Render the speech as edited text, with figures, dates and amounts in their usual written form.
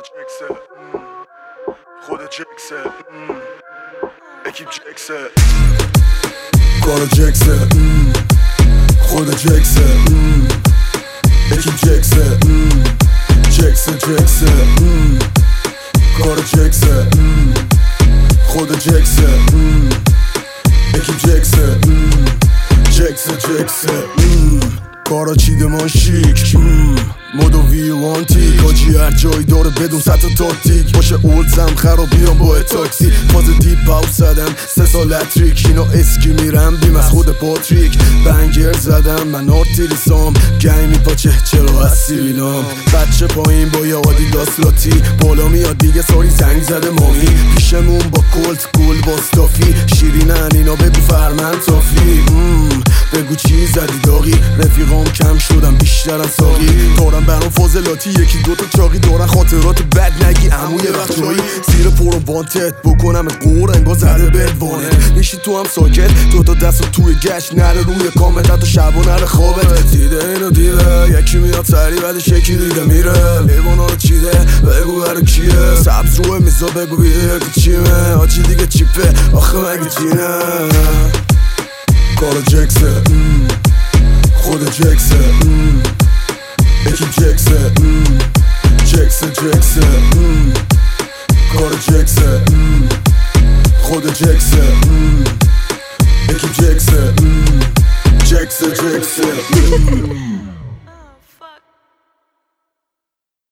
جکسه خود جکسه اکیپ جکسه کار جکسه خود جکسه اکیپ جکسه جکسه کار جکسه خود جکسه اکیپ جکسه کارا چیده من شیک مود و ویوانتیک حاجی هر جایی داره بدون سطح تاکتیک باشه اولزم خراب میرم با تاکسی فاز دیپ باو زدم 3 سال اتریک اینا اسکی میرم بیم از خود پاتریک بنگر زدم من آرتیریسام گی میپاچه چرا از سیبیلام بچه پایین با یه آدیداس لاتی بالا میاد دیگه ساری زنگ زده مامی پیشمون با کلت گل باستافی شیرینن اینا بگو فرمن تافی بگو چی زدی داغی رفیقام کم شدم بیشترن ساقی دارم برام فاضلاتی یکی دوتا چاقی دارن خاطرات بد نگی عمو یه وقت جایی زیر پرو وانتد بکنم قور انگار زده بدوانه میشی تو هم ساکت دوتا دست توی گشت نره روی کامت حتی شب و نره خوابت دیده اینو دیده یکی میاد سری بعدش یکی دیگه میره لیوانا رو چیده بگو برو کیه سبز روی میزا بگو بیده یکی چیمه آچی دیگه چیپه آخه مگه جینه کار جکسه خود جکسه اکیپ جکسه کار جکسه خود جکسه اکیپ جکسه